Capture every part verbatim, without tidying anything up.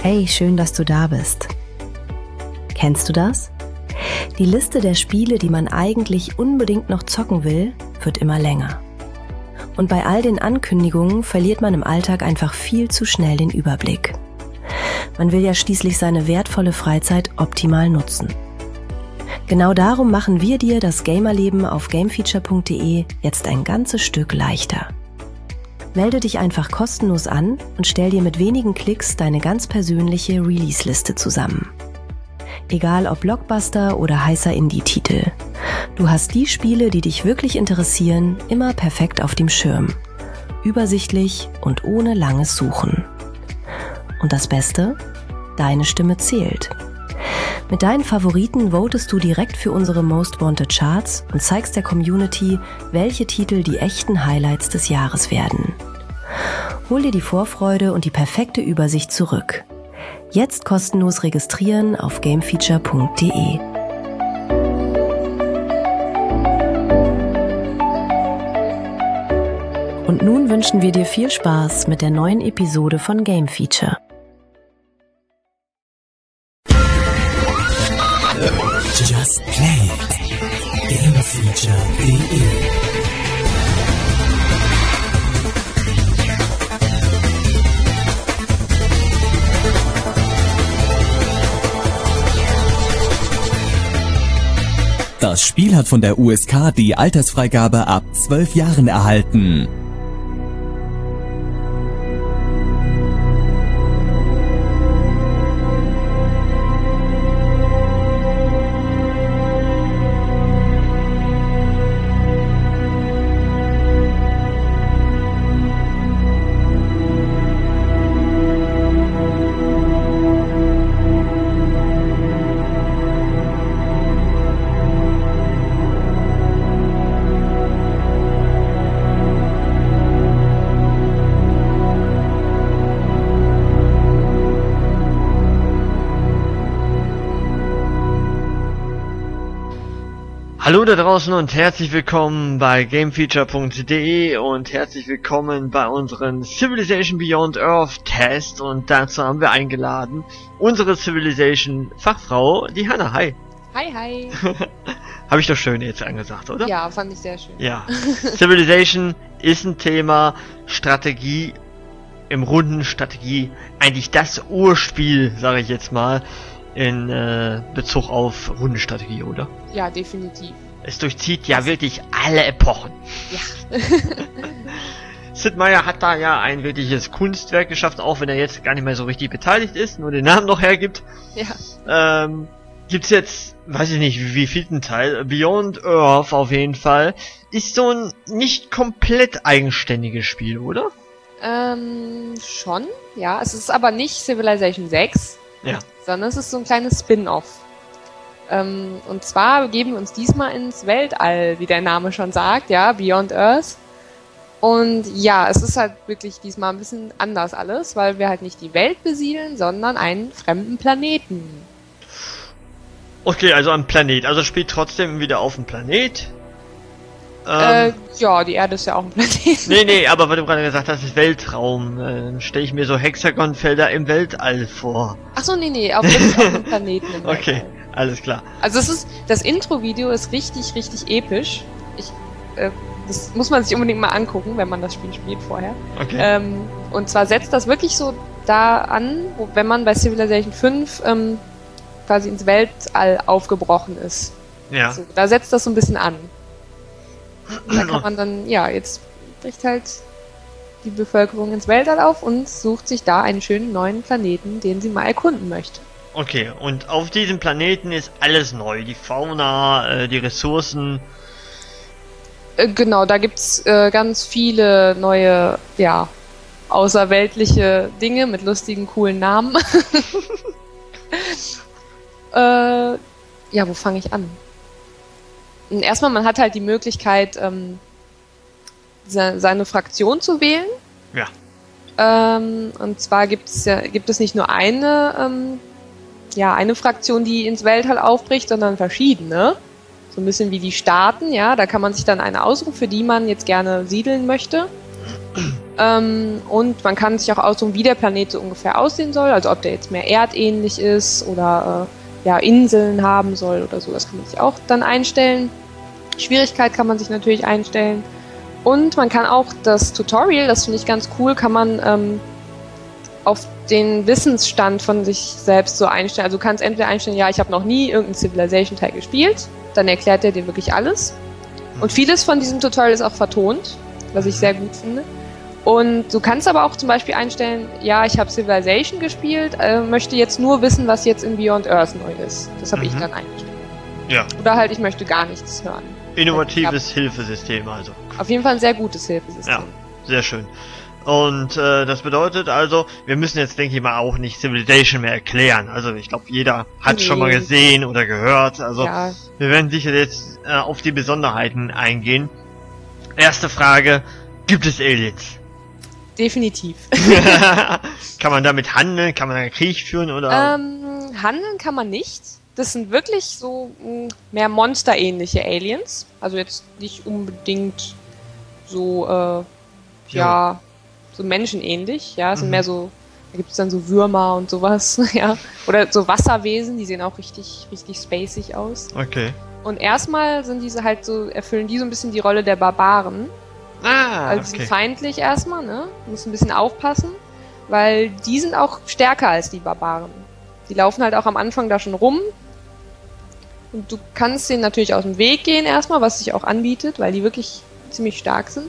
Hey, schön, dass du da bist. Kennst du das? Die Liste der Spiele, die man eigentlich unbedingt noch zocken will, wird immer länger. Und bei all den Ankündigungen verliert man im Alltag einfach viel zu schnell den Überblick. Man will ja schließlich seine wertvolle Freizeit optimal nutzen. Genau darum machen wir dir das Gamerleben auf gamefeature punkt de jetzt ein ganzes Stück leichter. Melde dich einfach kostenlos an und stell dir mit wenigen Klicks deine ganz persönliche Release-Liste zusammen. Egal ob Blockbuster oder heißer Indie-Titel. Du hast die Spiele, die dich wirklich interessieren, immer perfekt auf dem Schirm. Übersichtlich und ohne langes Suchen. Und das Beste? Deine Stimme zählt. Mit deinen Favoriten votest du direkt für unsere Most Wanted Charts und zeigst der Community, welche Titel die echten Highlights des Jahres werden. Hol dir die Vorfreude und die perfekte Übersicht zurück. Jetzt kostenlos registrieren auf gamefeature punkt de. Und nun wünschen wir dir viel Spaß mit der neuen Episode von Game Feature. Just Play It. gamefeature punkt de. Das Spiel hat von der U S K die Altersfreigabe ab zwölf Jahren erhalten. Hallo da draußen und herzlich willkommen bei gamefeature punkt de und herzlich willkommen bei unserem Civilization Beyond Earth Test, und dazu haben wir eingeladen unsere Civilization Fachfrau, die Hanna. Hi. Hi, hi. Habe ich doch schön jetzt angesagt, oder? Ja, fand ich sehr schön. Ja. Civilization ist ein Thema, Strategie, im Runden Strategie, eigentlich das Urspiel, sage ich jetzt mal, in äh, Bezug auf Rundenstrategie, oder? Ja, definitiv. Es durchzieht ja wirklich alle Epochen. Ja. Sid Meier hat da ja ein wirkliches Kunstwerk geschaffen, auch wenn er jetzt gar nicht mehr so richtig beteiligt ist, nur den Namen noch hergibt. Ja. Ähm, gibt's jetzt, weiß ich nicht, wie vielten Teil, Beyond Earth auf jeden Fall, ist so ein nicht komplett eigenständiges Spiel, oder? Ähm, schon, ja. Es ist aber nicht Civilization sechs. Ja. Sondern es ist so ein kleines Spin-off. Ähm, und zwar begeben wir uns diesmal ins Weltall, wie der Name schon sagt, ja, Beyond Earth. Und ja, es ist halt wirklich diesmal ein bisschen anders alles, weil wir halt nicht die Welt besiedeln, sondern einen fremden Planeten. Okay, also ein Planet. Also spielt trotzdem wieder auf dem Planet. Ähm, äh, ja, die Erde ist ja auch ein Planet. Nee, nee, aber weil du gerade gesagt hast, das ist Weltraum, äh, stelle ich mir so Hexagonfelder im Weltall vor. Ach so, nee, nee, auf dem Planeten im Weltall. Okay, alles klar. Also es ist, das Intro-Video ist richtig, richtig episch. Ich, äh, das muss man sich unbedingt mal angucken, wenn man das Spiel spielt vorher. Okay. Ähm, und zwar setzt das wirklich so da an, wo, wenn man bei Civilization fünf ähm, quasi ins Weltall aufgebrochen ist. Ja. So, da setzt das so ein bisschen an. Da kann man dann, ja, jetzt bricht halt die Bevölkerung ins Weltall auf und sucht sich da einen schönen neuen Planeten, den sie mal erkunden möchte. Okay, und auf diesem Planeten ist alles neu. Die Fauna, äh, die Ressourcen. Äh, genau, da gibt's äh, ganz viele neue, ja, außerweltliche Dinge mit lustigen, coolen Namen. äh, ja, wo fange ich an? Erstmal, man hat halt die Möglichkeit, ähm, se seine Fraktion zu wählen. Ja. Ähm, und zwar gibt's ja, gibt es nicht nur eine, ähm, ja, eine Fraktion, die ins Weltall aufbricht, sondern verschiedene. So ein bisschen wie die Staaten, ja. Da kann man sich dann eine aussuchen, für die man jetzt gerne siedeln möchte. ähm, und man kann sich auch aussuchen, wie der Planet so ungefähr aussehen soll, also ob der jetzt mehr erdähnlich ist oder äh, ja, Inseln haben soll oder so, das kann man sich auch dann einstellen. Schwierigkeit kann man sich natürlich einstellen. Und man kann auch das Tutorial, das finde ich ganz cool, kann man ähm, auf den Wissensstand von sich selbst so einstellen. Also du kannst entweder einstellen, ja, ich habe noch nie irgendeinen Civilization-Teil gespielt, dann erklärt er dir wirklich alles. Und vieles von diesem Tutorial ist auch vertont, was ich sehr gut finde. Und du kannst aber auch zum Beispiel einstellen, ja, ich habe Civilization gespielt, äh, möchte jetzt nur wissen, was jetzt in Beyond Earth neu ist. Das habe mhm. ich dann eingestellt. Ja. Oder halt, ich möchte gar nichts hören. Innovatives Hilfesystem also. Auf jeden Fall ein sehr gutes Hilfesystem. Ja, sehr schön. Und äh, das bedeutet also, wir müssen jetzt, denke ich mal, auch nicht Civilization mehr erklären. Also ich glaube, jeder hat nee. schon mal gesehen oder gehört. Also ja. wir werden sicher jetzt äh, auf die Besonderheiten eingehen. Erste Frage, gibt es Aliens? Definitiv. Kann man damit handeln? Kann man einen Krieg führen? Oder? Ähm, handeln kann man nicht. Das sind wirklich so mh, mehr monsterähnliche Aliens. Also jetzt nicht unbedingt so, äh, ja, ja so menschenähnlich. Ja, es sind mhm. mehr so, da gibt es dann so Würmer und sowas. Ja, oder so Wasserwesen, die sehen auch richtig, richtig spacig aus. Okay. Und erstmal sind diese halt so, erfüllen die so ein bisschen die Rolle der Barbaren. Ah, also okay. feindlich erstmal, ne? Muss ein bisschen aufpassen, weil die sind auch stärker als die Barbaren. Die laufen halt auch am Anfang da schon rum. Und du kannst denen natürlich aus dem Weg gehen erstmal, was sich auch anbietet, weil die wirklich ziemlich stark sind.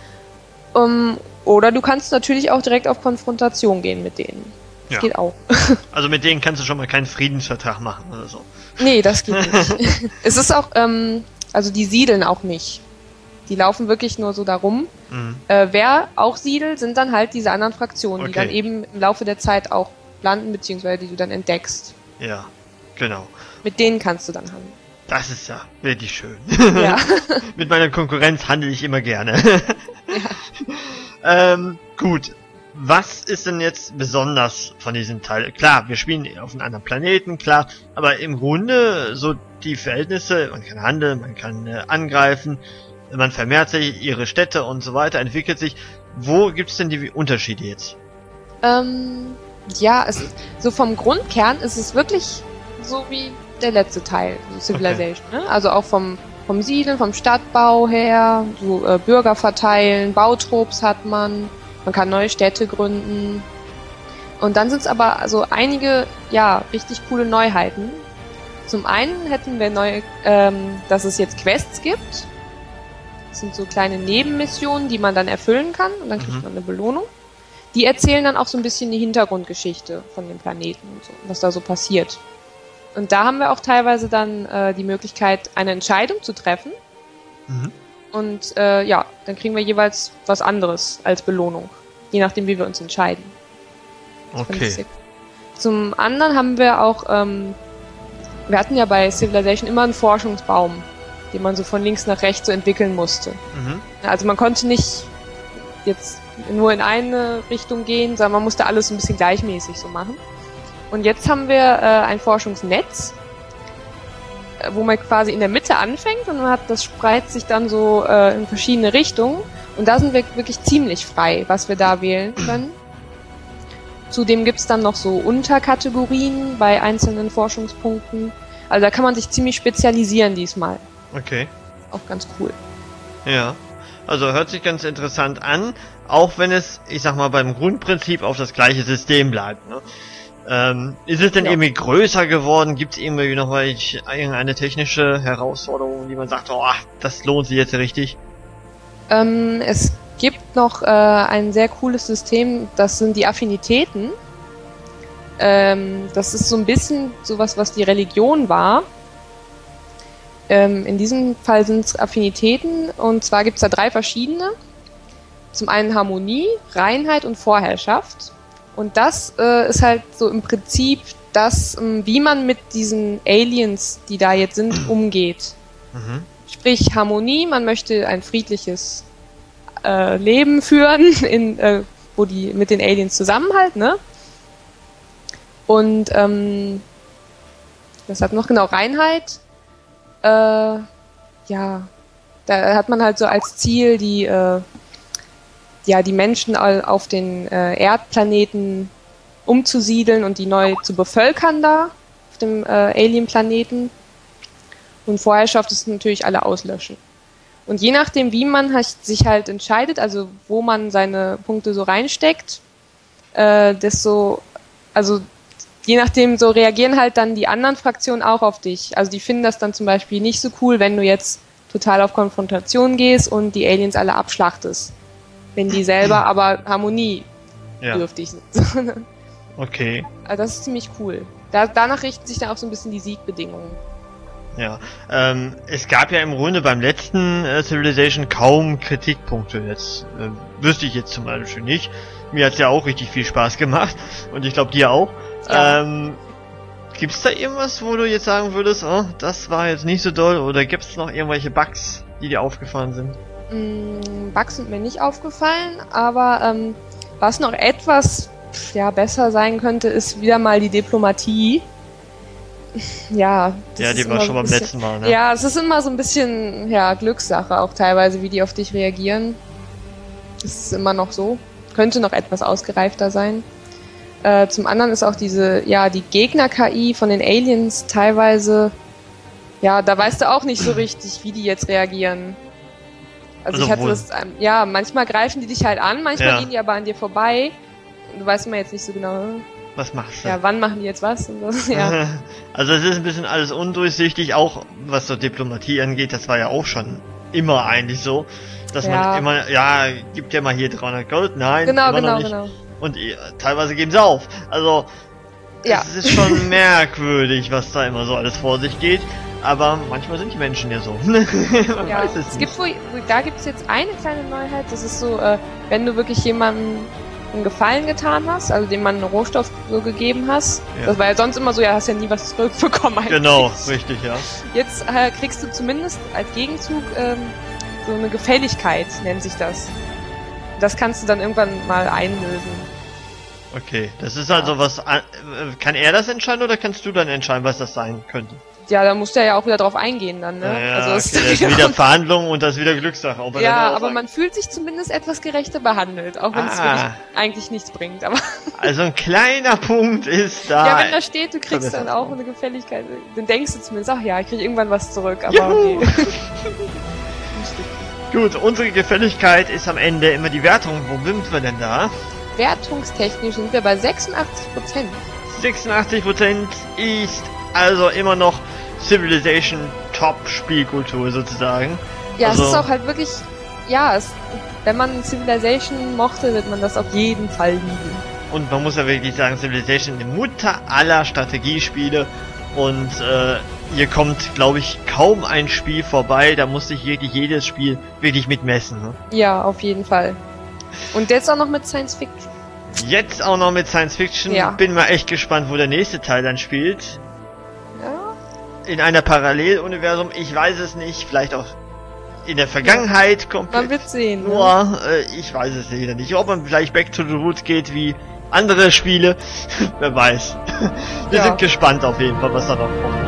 Um, oder du kannst natürlich auch direkt auf Konfrontation gehen mit denen. Das ja. geht auch. Also mit denen kannst du schon mal keinen Friedensvertrag machen oder so. Nee, das geht nicht. Es ist auch, ähm, also die siedeln auch nicht. Die laufen wirklich nur so da rum. Mhm. Äh, wer auch siedelt, sind dann halt diese anderen Fraktionen, okay. die dann eben im Laufe der Zeit auch landen, beziehungsweise die du dann entdeckst. Ja, genau. Mit denen kannst du dann handeln. Das ist ja wirklich schön. Ja. Mit meiner Konkurrenz handle ich immer gerne. Ja. ähm, gut. Was ist denn jetzt besonders von diesem Teil? Klar, wir spielen auf einem anderen Planeten, klar, aber im Grunde so die Verhältnisse, man kann handeln, man kann äh, angreifen, man vermehrt sich, ihre Städte und so weiter, entwickelt sich. Wo gibt es denn die Unterschiede jetzt? Ähm, ja, es ist, so vom Grundkern ist es wirklich so wie der letzte Teil, so Civilization, okay. ne? Also auch vom, vom Siedeln, vom Stadtbau her, so äh, Bürger verteilen, Bautrupps hat man, man kann neue Städte gründen. Und dann sind es aber so einige, ja, richtig coole Neuheiten. Zum einen hätten wir neu, ähm, dass es jetzt Quests gibt. Das sind so kleine Nebenmissionen, die man dann erfüllen kann und dann kriegt mhm. man eine Belohnung. Die erzählen dann auch so ein bisschen die Hintergrundgeschichte von dem Planeten und so, was da so passiert. Und da haben wir auch teilweise dann äh, die Möglichkeit, eine Entscheidung zu treffen. Mhm. Und äh, ja, dann kriegen wir jeweils was anderes als Belohnung, je nachdem, wie wir uns entscheiden. Das okay. Zum anderen haben wir auch, ähm, wir hatten ja bei Civilization immer einen Forschungsbaum, den man so von links nach rechts so entwickeln musste. Mhm. Also man konnte nicht jetzt nur in eine Richtung gehen, sondern man musste alles so ein bisschen gleichmäßig so machen. Und jetzt haben wir äh, ein Forschungsnetz, äh, wo man quasi in der Mitte anfängt und man hat, das spreizt sich dann so äh, in verschiedene Richtungen. Und da sind wir wirklich ziemlich frei, was wir da wählen können. Zudem gibt's dann noch so Unterkategorien bei einzelnen Forschungspunkten. Also da kann man sich ziemlich spezialisieren diesmal. Okay. Auch ganz cool. Ja, also hört sich ganz interessant an, auch wenn es, ich sag mal, beim Grundprinzip auf das gleiche System bleibt. Ne? Ähm, ist es denn ja. irgendwie größer geworden? Gibt es irgendwie noch mal irgendeine technische Herausforderung, die man sagt, oh, das lohnt sich jetzt richtig? Ähm, es gibt noch äh, ein sehr cooles System, das sind die Affinitäten. Ähm, das ist so ein bisschen sowas, was die Religion war. Ähm, in diesem Fall sind es Affinitäten und zwar gibt es da drei verschiedene. Zum einen Harmonie, Reinheit und Vorherrschaft. Und das äh, ist halt so im Prinzip das, ähm, wie man mit diesen Aliens, die da jetzt sind, umgeht. Mhm. Sprich Harmonie, man möchte ein friedliches äh, Leben führen, in, äh, wo die mit den Aliens zusammenhalten, ne? Und ähm, das hat noch genau Reinheit. Äh, ja, da hat man halt so als Ziel die, äh, ja, die Menschen all auf den äh, Erdplaneten umzusiedeln und die neu zu bevölkern da, auf dem äh, Alien-Planeten. Und vorher schafft es natürlich alle auslöschen. Und je nachdem, wie man halt, sich halt entscheidet, also wo man seine Punkte so reinsteckt, äh, desto, also je nachdem, so reagieren halt dann die anderen Fraktionen auch auf dich. Also die finden das dann zum Beispiel nicht so cool, wenn du jetzt total auf Konfrontation gehst und die Aliens alle abschlachtest. Wenn die selber aber harmoniebedürftig Ja. sind. Okay. Also das ist ziemlich cool. Da, danach richten sich dann auch so ein bisschen die Siegbedingungen. Ja, ähm, es gab ja im Grunde beim letzten äh, Civilization kaum Kritikpunkte. Jetzt äh, wüsste ich jetzt zum Beispiel nicht. Mir hat's ja auch richtig viel Spaß gemacht und ich glaube dir auch. Ja. Ähm, gibt's da irgendwas, wo du jetzt sagen würdest, oh, das war jetzt nicht so doll, oder gibt's noch irgendwelche Bugs, die dir aufgefallen sind? Mm, Bugs sind mir nicht aufgefallen, aber ähm, was noch etwas ja, besser sein könnte, ist wieder mal die Diplomatie. Ja, das Ja, die ist war immer schon so ein beim bisschen, letzten Mal, ne? Ja, es ist immer so ein bisschen ja, Glückssache auch teilweise, wie die auf dich reagieren. Das ist immer noch so. Könnte noch etwas ausgereifter sein. Äh, zum anderen ist auch diese, ja, die Gegner-K I von den Aliens teilweise, ja, da weißt du auch nicht so richtig, wie die jetzt reagieren. Also, Also ich hatte wohl- das, ähm, ja, manchmal greifen die dich halt an, manchmal Ja. gehen die aber an dir vorbei. Und du weißt immer jetzt nicht so genau, Was machst du? ja, wann machen die jetzt was? Und so, ja. Also es ist ein bisschen alles undurchsichtig, auch was so Diplomatie angeht, das war ja auch schon immer eigentlich so, dass Ja. man immer, ja, gibt ja mal hier dreihundert Gold, nein, Genau, immer genau, noch nicht. genau. Und äh, teilweise geben sie auf. Also Ja. es ist schon merkwürdig, was da immer so alles vor sich geht, aber manchmal sind die Menschen ja so. Man Ja, weiß es es nicht. gibt wohl, da gibt es jetzt eine kleine Neuheit, das ist so, äh, wenn du wirklich jemandem einen Gefallen getan hast, also dem man einen Rohstoff so gegeben hast, Ja. das war ja sonst immer so, ja, hast ja nie was zurückbekommen eigentlich. Genau, richtig, ja. Jetzt äh, kriegst du zumindest als Gegenzug ähm, so eine Gefälligkeit, nennt sich das. Das kannst du dann irgendwann mal einlösen. Okay, das ist also was, an- äh, kann er das entscheiden oder kannst du dann entscheiden, was das sein könnte? Ja, da musst du ja auch wieder drauf eingehen dann, ne? Ja, also es okay, das ist wieder Verhandlung und das ist wieder Glückssache. Ob er ja, dann auch aber sagt- man fühlt sich zumindest etwas gerechter behandelt, auch wenn es Ah. wirklich eigentlich nichts bringt. Aber Also ein kleiner Punkt ist da. ja, wenn da steht, du kriegst dann auch eine Gefälligkeit, dann denkst du zumindest, ach ja, ich krieg irgendwann was zurück, aber Juhu. nee. Gut, unsere Gefälligkeit ist am Ende immer die Wertung. Wo sind wir denn da? Wertungstechnisch sind wir bei sechsundachtzig Prozent. sechsundachtzig Prozent ist also immer noch Civilization Top Spielkultur sozusagen. Ja, Also- es ist auch halt wirklich, ja, es, wenn man Civilization mochte, wird man das auf jeden Fall lieben. Und man muss ja wirklich sagen, Civilization ist die Mutter aller Strategiespiele. Und äh, hier kommt, glaube ich, kaum ein Spiel vorbei. Da muss sich wirklich jedes Spiel wirklich mitmessen. Ne? Ja, auf jeden Fall. Und jetzt auch noch mit Science Fiction. Jetzt auch noch mit Science Fiction. Ja. Bin mal echt gespannt, wo der nächste Teil dann spielt. Ja, In einer Paralleluniversum, ich weiß es nicht. Vielleicht auch in der Vergangenheit komplett. man wird sehen. Ne? Nur, äh, ich weiß es wieder nicht. Ob man vielleicht Back to the Roots geht wie andere Spiele. Wer weiß. Wir Ja. sind gespannt auf jeden Fall, was da noch kommt.